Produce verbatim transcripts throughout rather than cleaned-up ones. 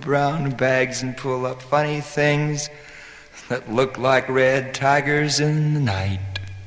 brown bags and pull up funny things that look like red tigers in the night.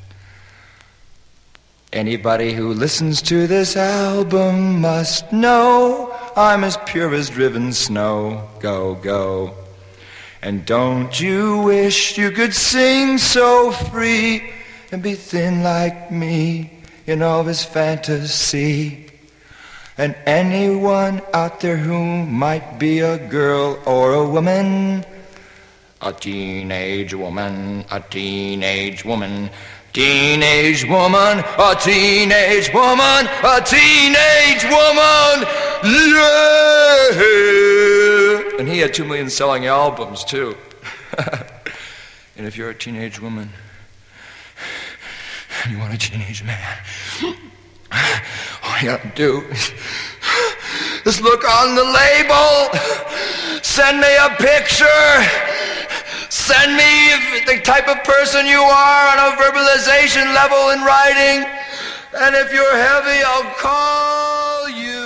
Anybody who listens to this album must know I'm as pure as driven snow. Go, go. And don't you wish you could sing so free and be thin like me in all this fantasy? And anyone out there who might be a girl or a woman, a teenage woman, a teenage woman, teenage woman, a teenage woman, a teenage woman, yeah! And he had two million selling albums, too. And if you're a teenage woman, and you want a teenage man, all you have to do is look on the label, send me a picture, send me the type of person you are on a verbalization level in writing, and if you're heavy, I'll call you.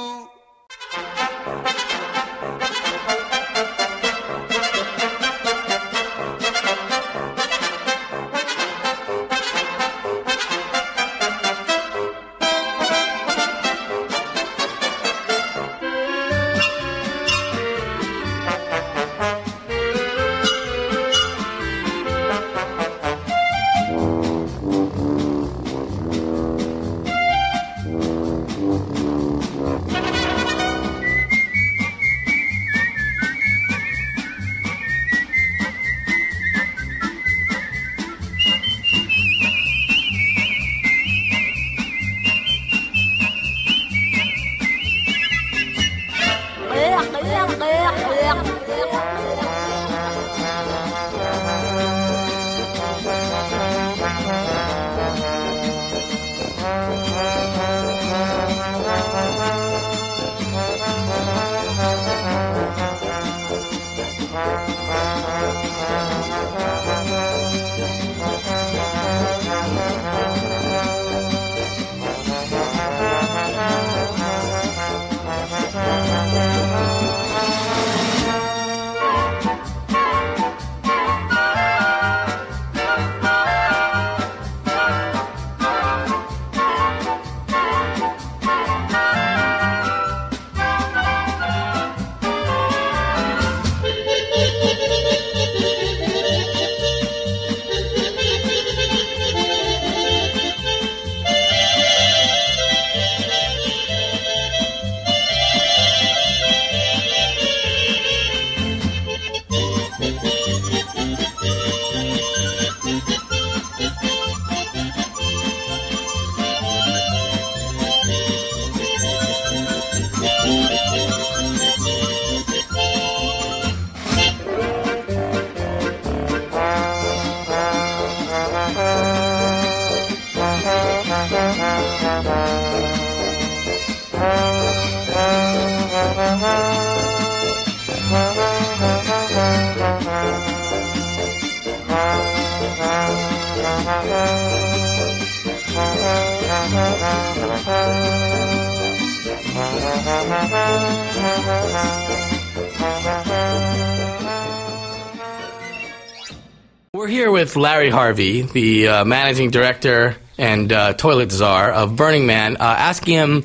We're here with Larry Harvey, the uh, managing director and uh, toilet czar of Burning Man, uh, asking him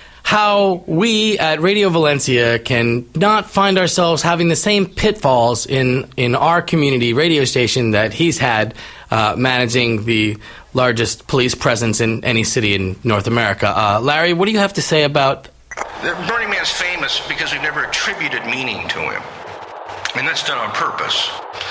how we at Radio Valencia can not find ourselves having the same pitfalls in, in our community radio station that he's had uh, managing the largest police presence in any city in North America. Uh, Larry, what do you have to say about... Burning Man's famous because we've never attributed meaning to him. And that's done on purpose.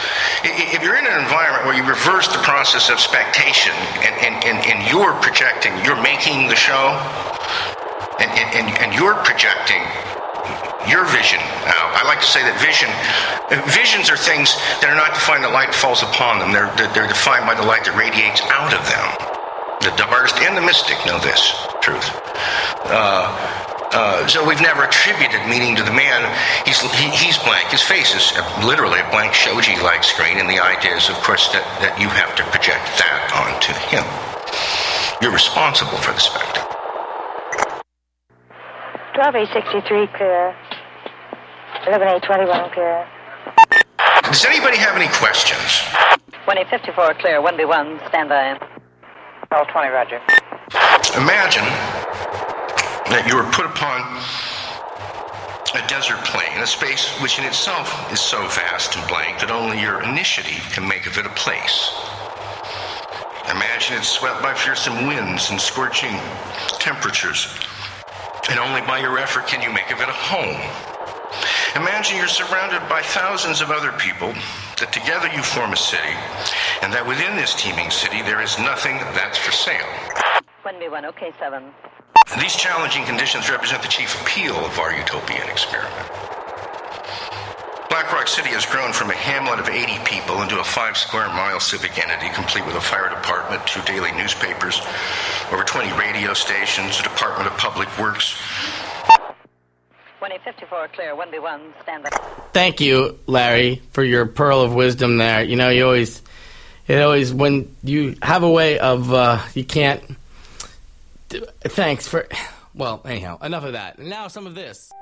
If you're in an environment where you reverse the process of spectation and, and, and, and you're projecting, you're making the show, and, and, and you're projecting your vision out. I like to say that vision, visions are things that are not defined by the light that falls upon them. They're, they're defined by the light that radiates out of them. The artist and the mystic know this truth. Uh, Uh, so we've never attributed meaning to the man. He's he, he's blank. His face is literally a blank shoji-like screen, and the idea is, of course, that, that you have to project that onto him. You're responsible for the spectacle. twelve eight sixty-three, clear. eleven eight twenty-one, clear. Does anybody have any questions? one eight fifty-four, clear. one B one, stand by. twelve twenty, roger. Imagine that you were put upon a desert plain, a space which in itself is so vast and blank that only your initiative can make of it a place. Imagine it's swept by fearsome winds and scorching temperatures, and only by your effort can you make of it a home. Imagine you're surrounded by thousands of other people, that together you form a city, and that within this teeming city there is nothing that's for sale. one B one, okay, seven. These challenging conditions represent the chief appeal of our utopian experiment. Black Rock City has grown from a hamlet of eighty people into a five square mile civic entity, complete with a fire department, two daily newspapers, over twenty radio stations, a Department of Public Works. one eight fifty-four, clear. one B one, stand by. Thank you, Larry, for your pearl of wisdom there. You know, you always, it always, when you have a way of, uh, you can't, thanks for, well, anyhow, enough of that. And now some of this.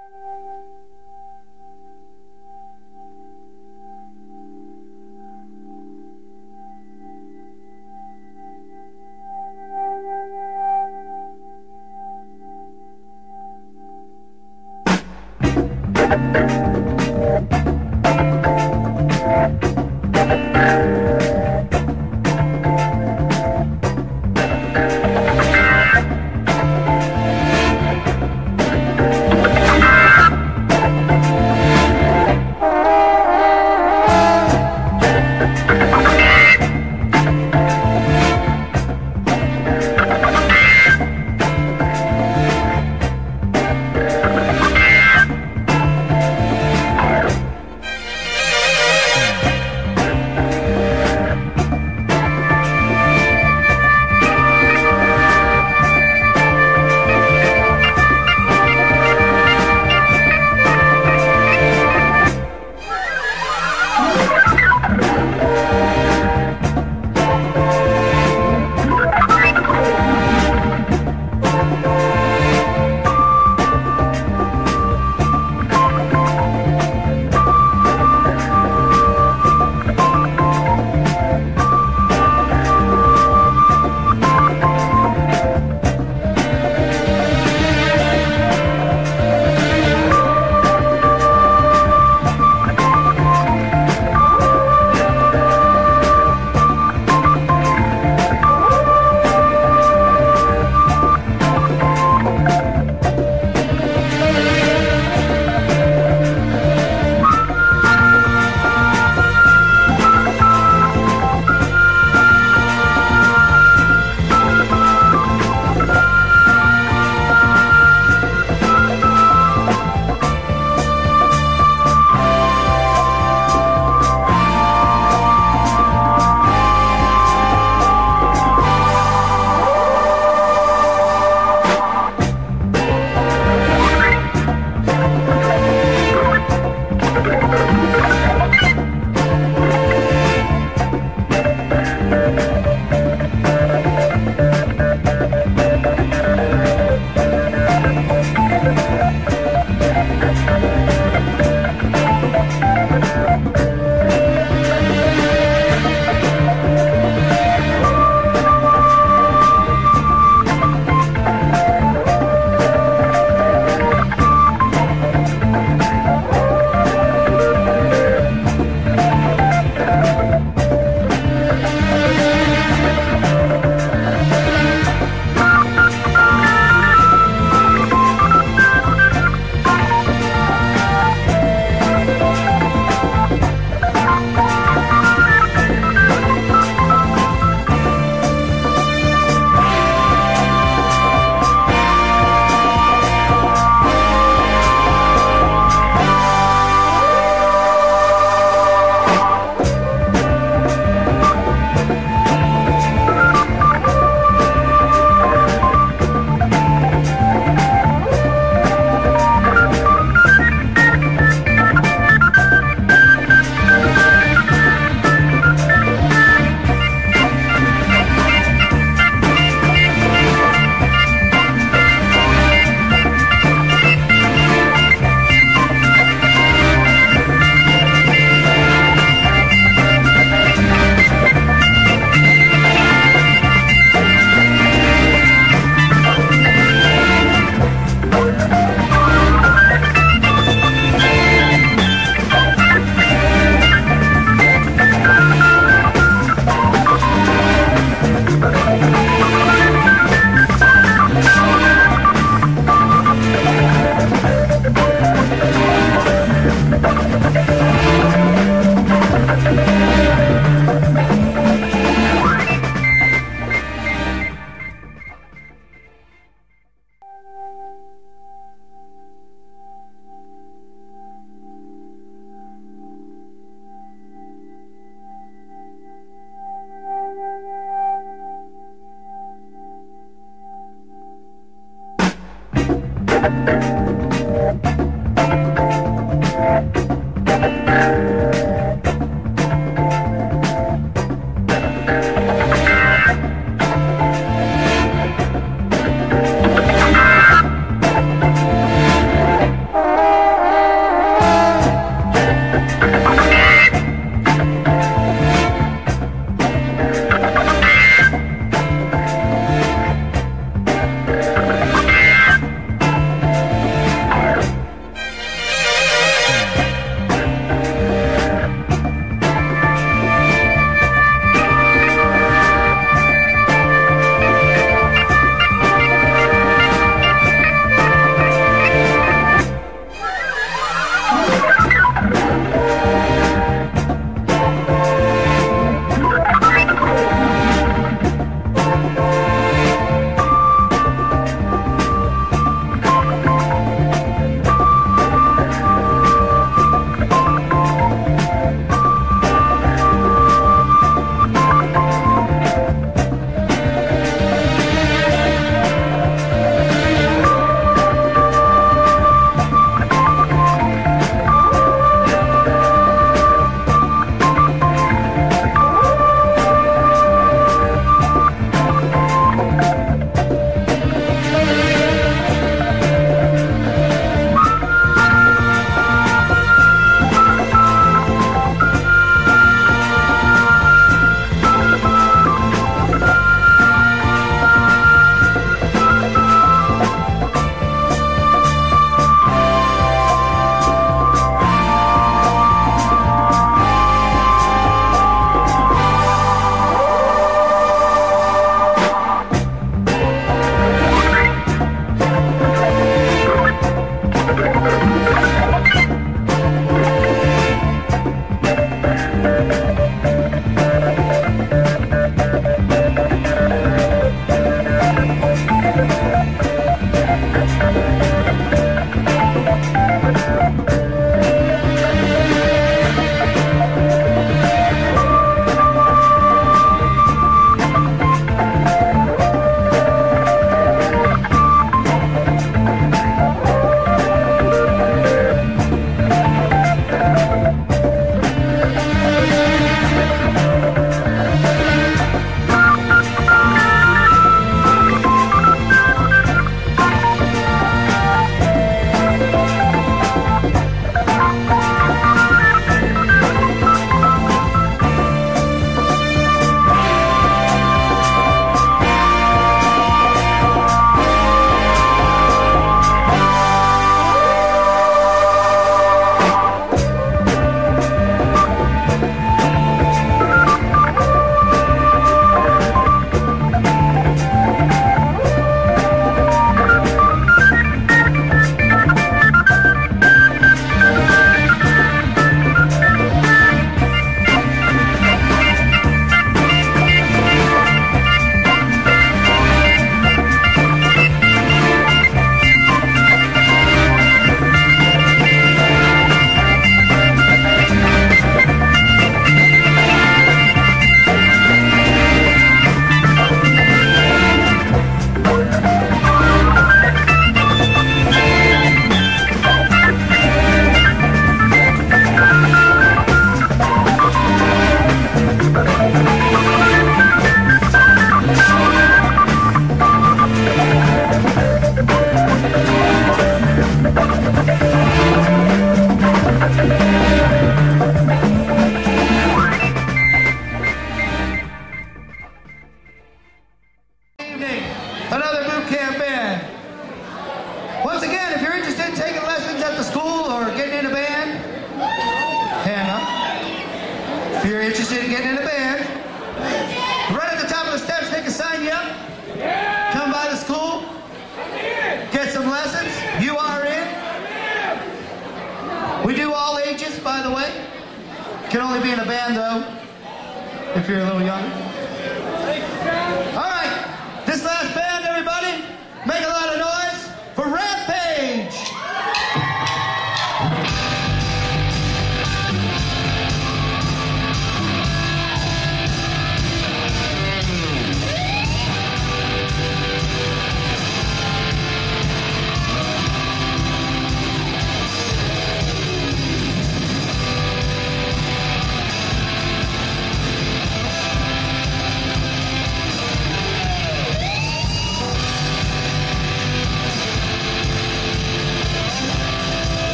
interested in getting in a band, right at the top of the steps, they can sign you up. Come by the school, get some lessons. You are in. We do all ages, by the way. Can only be in a band, though, if you're a little younger. All right, this last band, everybody, make a lot of noise for Rampage.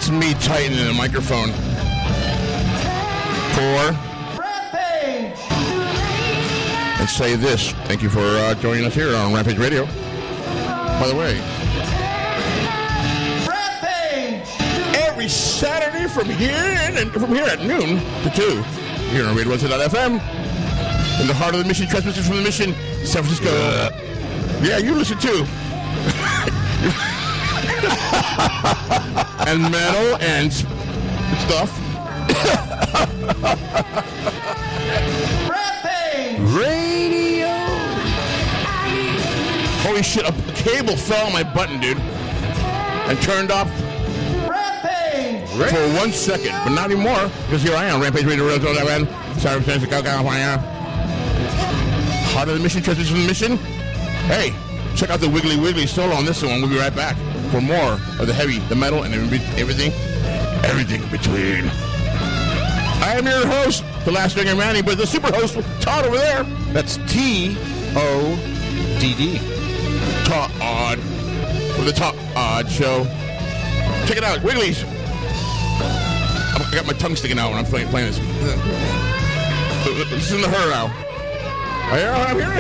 That's me tightening the microphone. For Rampage! And say this. Thank you for uh, joining us here on Rampage Radio. By the way, Rampage! every Saturday from here and from here at noon to two, here on Radio one oh two dot F M, in the heart of the mission, transmission from the mission, San Francisco. Yeah, you listen too. And metal and stuff. Rampage! Radio. Holy shit, a cable fell on my button, dude. And turned off Rampage! for one second, but not anymore, because here I am, Rampage Radio, San Francisco, California. Heart of the mission, transmission from the mission. Hey, check out the Wiggly Wiggly solo on this one. We'll be right back for more of the heavy, the metal, and everything, everything in between. I am your host, the last Ringer Manny, but the super host, Todd over there. That's T O D D. Todd Odd. With the Todd Odd Show. Check it out, Wigglies. I got my tongue sticking out when I'm playing, playing this. Listen to her now. I hear, I'm here, I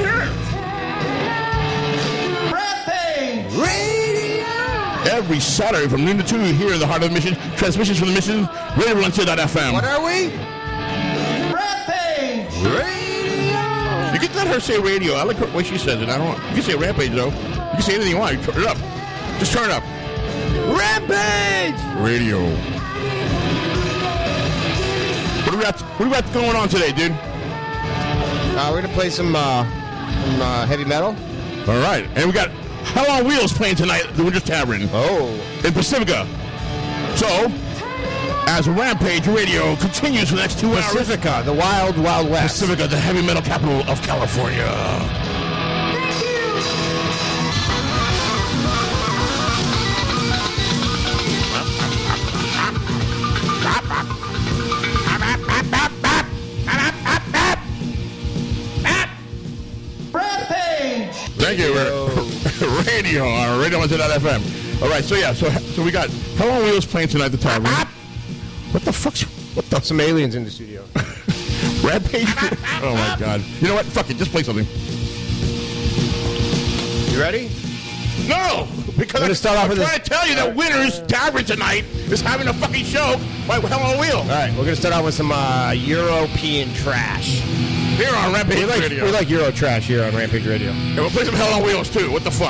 hear it. Rampage! Radio! Every Saturday from noon to two here in the heart of the mission. Transmissions from the mission. Radio one oh two dot F M. What are we? Rampage! Radio. You can let her say radio. I like the way she says it. I don't want. You can say Rampage, though. You can say anything you want. You turn it up. Just turn it up. Rampage! Radio. What do we got, what do we got going on today, dude? Uh, we're going to play some, uh, some uh, heavy metal. All right. And we got Hell on Wheels playing tonight at the Winter's Tavern. Oh. In Pacifica. So, as Rampage Radio continues for the next two hours. Pacifica, the wild, wild west. Pacifica, the heavy metal capital of California. Rampage! Thank you. Radio on Radio one oh two dot F M. All right, so yeah, so so we got Hell on Wheels playing tonight at the Tavern. What the fuck's what the Some aliens in the studio. Rampage? Oh my god. You know what? Fuck it, just play something. You ready? No! Because We're gonna start off I'm with trying this- to tell you that Winter's Tavern tonight is having a fucking show by Hell on Wheels. All right, we're going to start out with some uh, European trash. Here on Rampage We like, Radio. we like Euro trash here on Rampage Radio. And we'll play some Hell on Wheels too. What the fuck?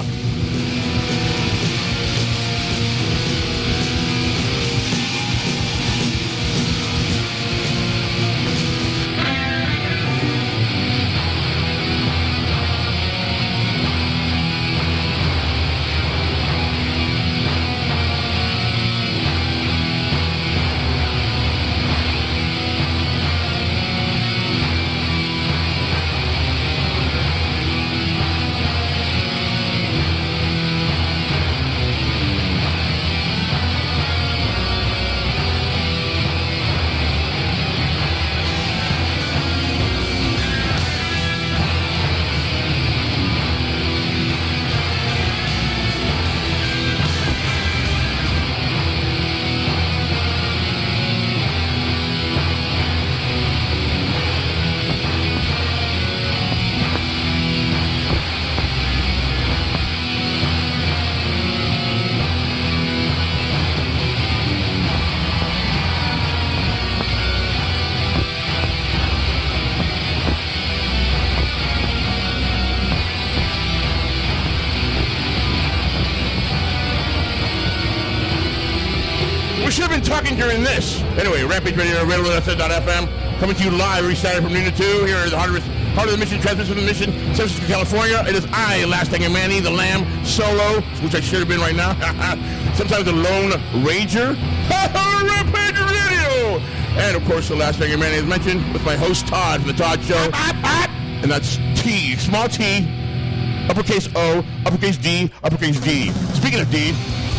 Talking during this. Anyway, Rampage Radio, Radio one oh two dot F M, coming to you live every Saturday from noon to two here at the heart of, heart of the mission, transmission of the mission, San Francisco, California. It is I, Last Thing Manny, the Lamb, solo, which I should have been right now. Sometimes the Lone Ranger. Rampage Radio! And, of course, the Last Thing Manny is mentioned with my host, Todd, from The Todd Show. And that's T, small t, uppercase O, uppercase D, uppercase D. Speaking of D,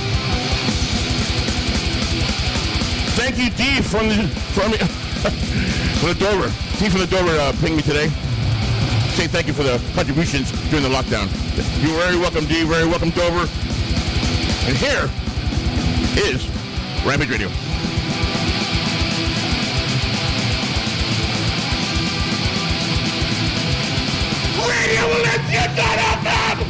thank you, D, from the from, from the Dover. D from the Dover uh, pinged me today. Say thank you for the contributions during the lockdown. You're very welcome, D. Very welcome, Dover. And here is Rampage Radio. Radio Valencia dot F M.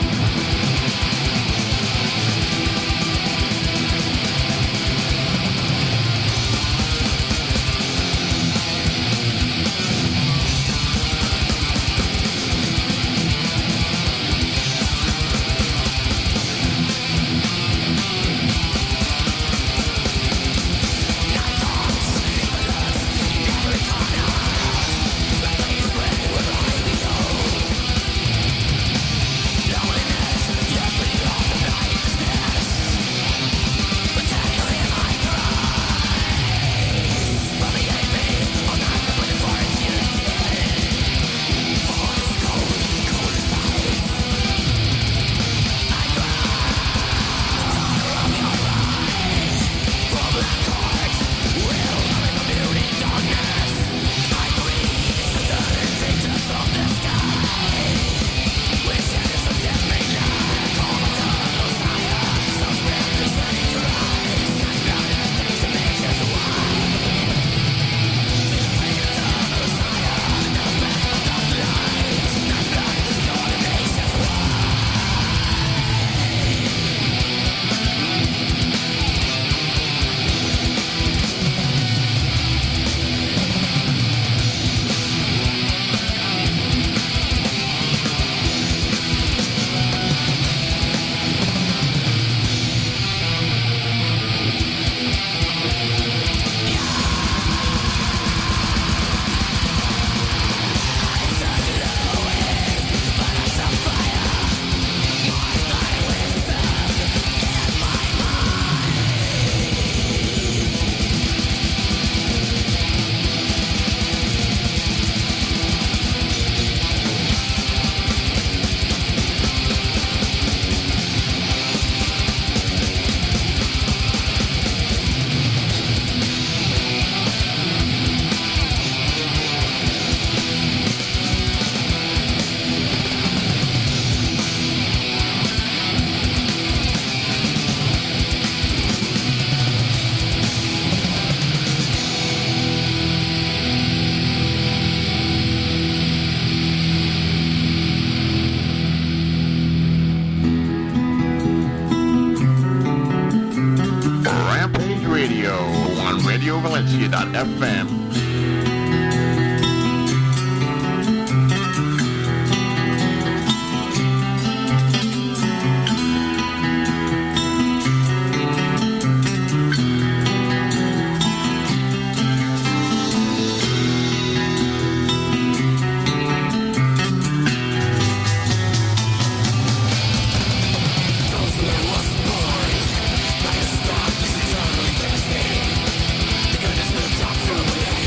radio valencia dot f m. Goodness moved off from the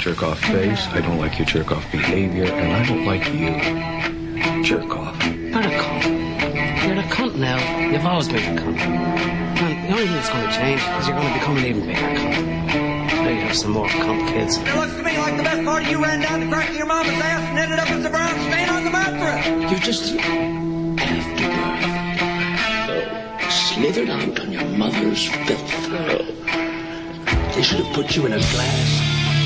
jerk-off face, I don't like your jerk-off behavior, and I don't like you. Jerk-off. You're a cunt. You're a cunt now. You've always been a cunt. And the only thing that's going to change is you're going to become an even bigger cunt. Now you have some more cunt kids. It looks to me like the best part of you ran down the crack of your mama's ass and ended up as a brown stain on the mattress. You're just afterbirth. Oh, slithered out on your mother's filth. Oh. They should have put you in a glass.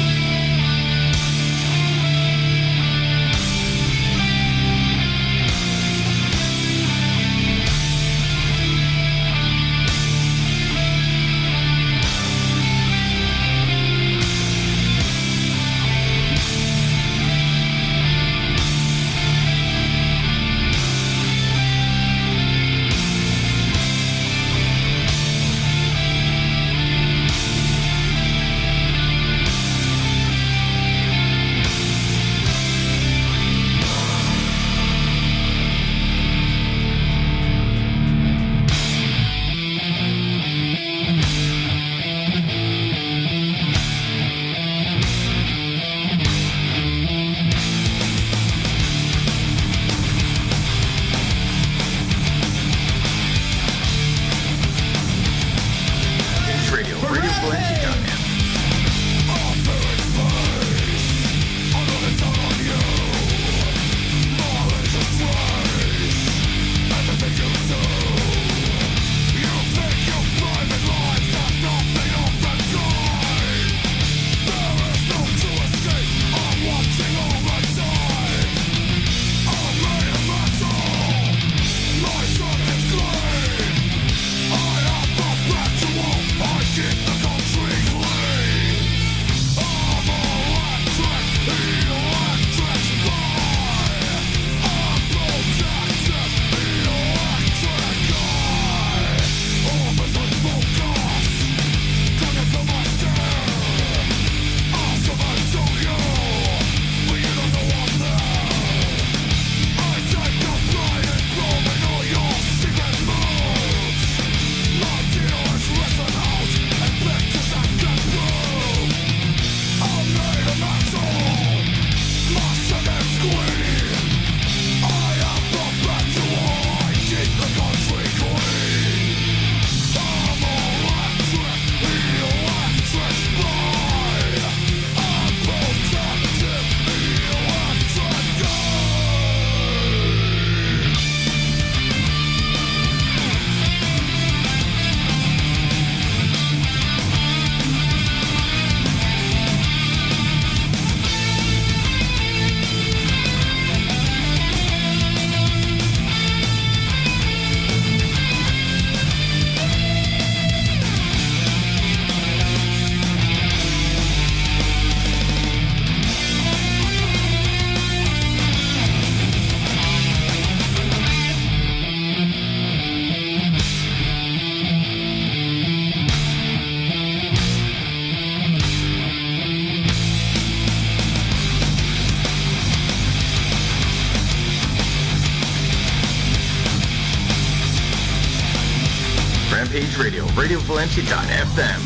Rampage Radio, radio valencia dot f m.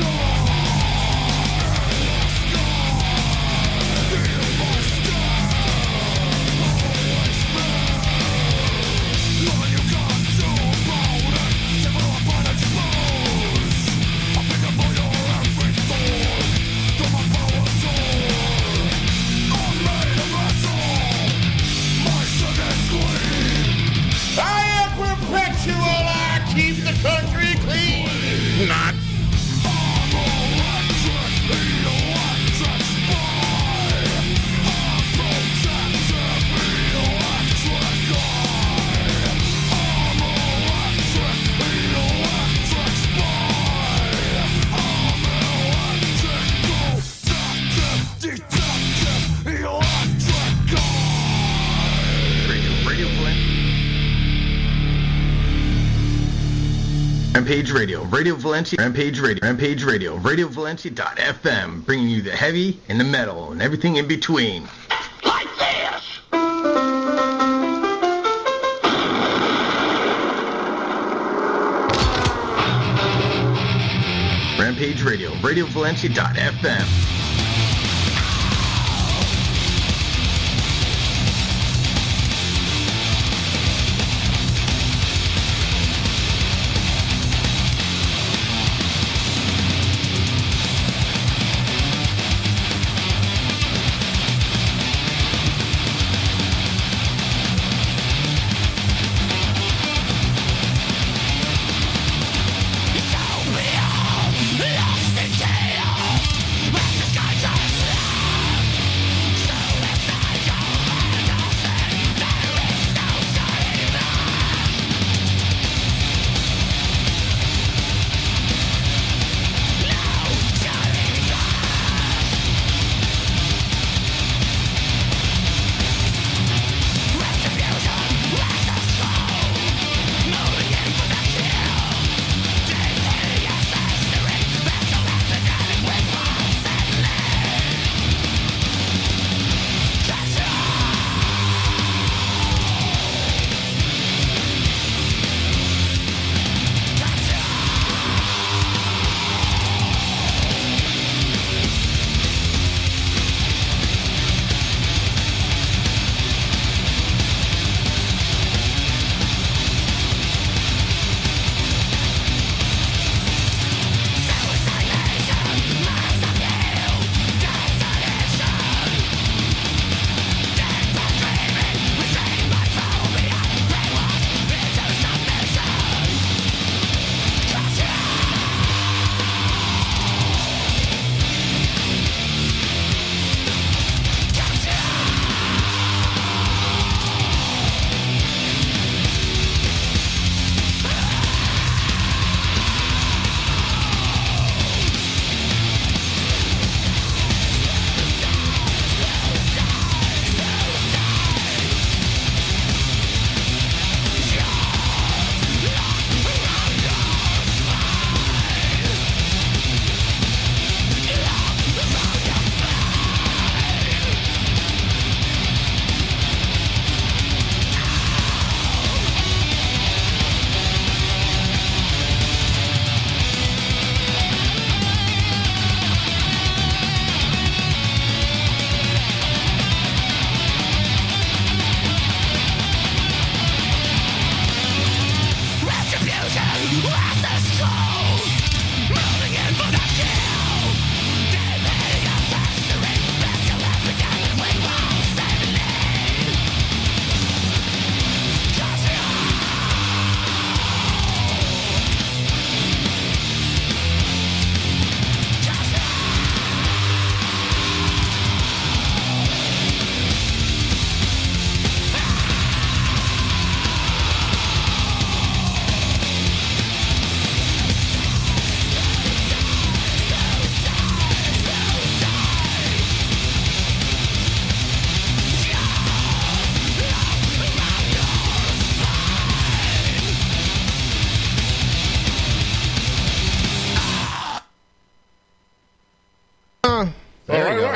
Not. Rampage Radio, Radio Valencia, Rampage Radio, Rampage Radio, radio valencia dot f m, bringing you the heavy and the metal and everything in between. Like this! Rampage Radio, radio valencia dot f m.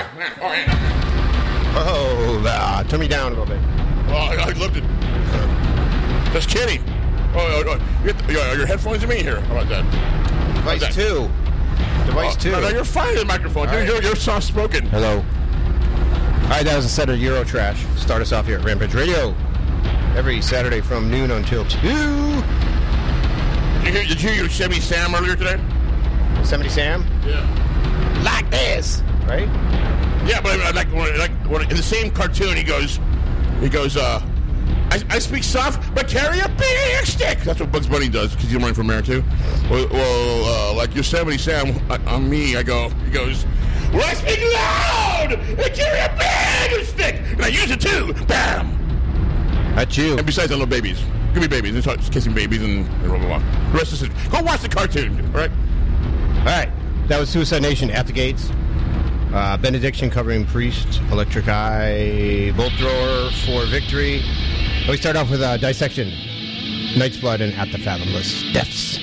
Oh, uh, turn me down a little bit. Oh, I, I loved it. Just kidding. Oh, oh, oh. You got, your, your headphones in me here. How about that? Device that? two. Device oh, two. No, no, you're fine with the microphone. You're, right. you're, you're soft-spoken. Hello. All right, that was a set of Euro Trash. Start us off here at Rampage Radio. Every Saturday from noon until two. Did you hear, did you hear Yosemite Sam earlier today? Yosemite Sam? Yeah. Like this, right? Yeah, but I, I like, like when, in the same cartoon, he goes, he goes, uh, I, I speak soft, but carry a big stick. That's what Bugs Bunny does, because he's running for mayor, too. Well, well uh, like Yosemite Sam, I, on me, I go, he goes, well, I speak loud and carry a big stick. And I use it, too. Bam. That's you. And besides, I love babies. Give me babies. It's, it's kissing babies and, and blah, blah, blah. The rest is it. Go watch the cartoon, all right? All right. That was Suicide Nation at the Gates. Uh, Benediction covering Priest, Electric Eye, Bolt Thrower for Victory. We start off with uh, Dissection, Night's Blood, and At the Fathomless Depths.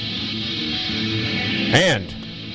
And,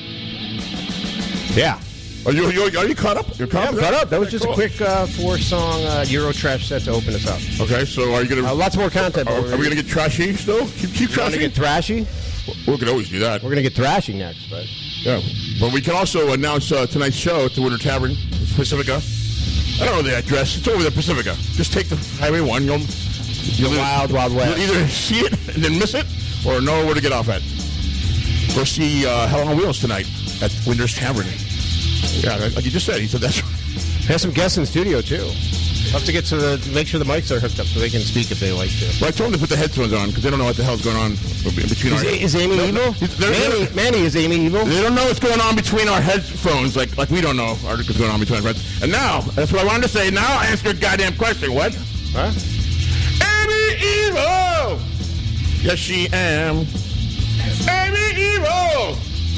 yeah. Are you, are you, are you caught up? You're caught yeah, up? I'm caught up. That was okay, just cool. a quick uh, four-song uh, Euro Trash set to open us up. Okay, so are you going to... Uh, lots more content. Are, are we going to get trashy still? Keep, keep trashy? We're going to get thrashy? We can always do that. We're going to get thrashy next, but... Yeah, but we can also announce uh, tonight's show at the Winter Tavern, Pacifica. I don't know the address. It's over there, Pacifica. Just take the Highway one. You'll, you'll the Wild Wild West. You'll either see it and then miss it, or know where to get off at. Go see uh, Hell on Wheels tonight at Winter's Tavern. Yeah, like you just said. He said that's right. Have some guests in studio, too. We'll have to get to the, make sure the mics are hooked up so they can speak if they like to. Well, I told them to put the headphones on because they don't know what the hell's going on between is, our... Is Amy no, evil? They're, Manny, they're, Manny, is Amy evil? They don't know what's going on between our headphones like like we don't know what's going on between our friends. And now, that's what I wanted to say. Now answer your goddamn question. What? Huh? Amy evil! Yes, she am. Amy evil!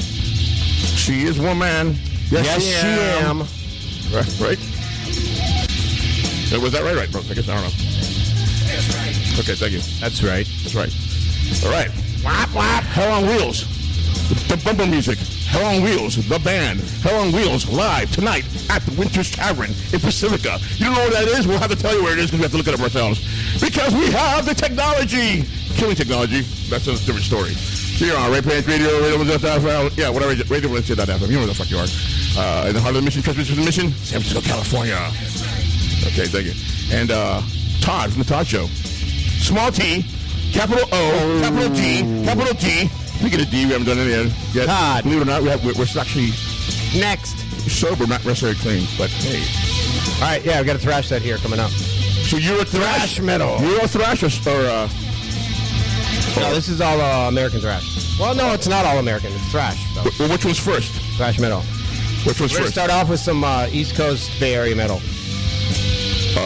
She is woman. Yes, yes she, she am. am. Right, right. Was that right? Right, bro. I guess I don't know. That's right. Okay, thank you. That's right. That's right. All right. Whap, whap. Hell on Wheels. The, the bumper music. Hell on Wheels. The band. Hell on Wheels live tonight at the Winter's Tavern in Pacifica. You don't know where that is? We'll have to tell you where it is because we have to look it up ourselves. Because we have the technology. Killing technology. That's a different story. Here on Rampage Radio, Radio Valencia, yeah, whatever, Radio Valencia dot F M. You know where the fuck you are. Uh, in the heart of the mission, transmission of the mission, San Francisco, California. Okay, thank you. And uh, Todd from the Todd Show. Small T, capital O, oh. capital D, capital T. Speaking of D, we haven't done any yet. Todd. Believe it or not, we have, we're, we're actually next sober, not necessarily clean, but hey. All right, yeah, we've got a thrash set here coming up. So you're a thrash, thrash metal. You're a thrash or... Uh, no, this is all uh, American thrash. Well, no, it's not all American. It's thrash. So. Well, which was first? Thrash metal. Which was We're first? We're going to start off with some uh, East Coast Bay Area metal. Uh,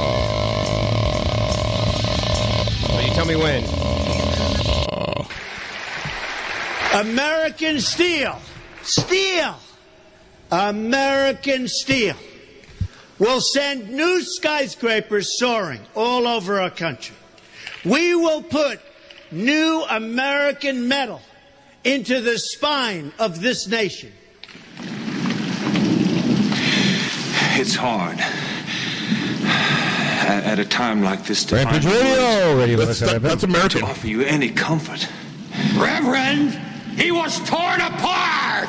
well, you tell me when. Uh, American steel. Steel. American steel will send new skyscrapers soaring all over our country. We will put new American metal into the spine of this nation. It's hard. At, at a time like this to Rampage find Radio, Radio that's, that, that's American. to offer you any comfort. Reverend, he was torn apart!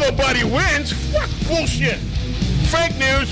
nobody wins. Fuck bullshit. Fake news.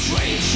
strange